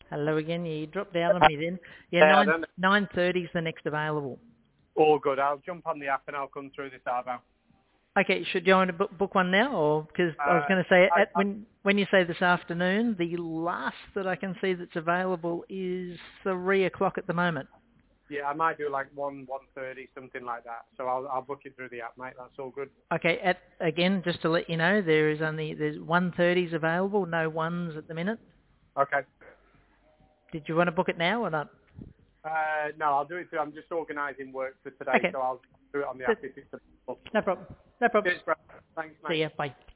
Hello again. You dropped out on me then. Yeah, Yeah, 9:30 is the next available. all good. I'll jump on the app and I'll come through this hour. Okay, should you want to book one now, or because I was going to say when you say this afternoon, the last that I can see that's available is 3 o'clock at the moment. Yeah, I might do like 1:30, something like that. So I'll book it through the app, mate. That's all good. Okay, again, just to let you know, there's 1:30s available, no ones at the minute. Okay. Did you want to book it now or not? No, I'll do it through. I'm just organising work for today, Okay. so I'll do it on the app if it's available. No problem. No problem. Cheers, bro. Thanks, mate. See ya. Bye.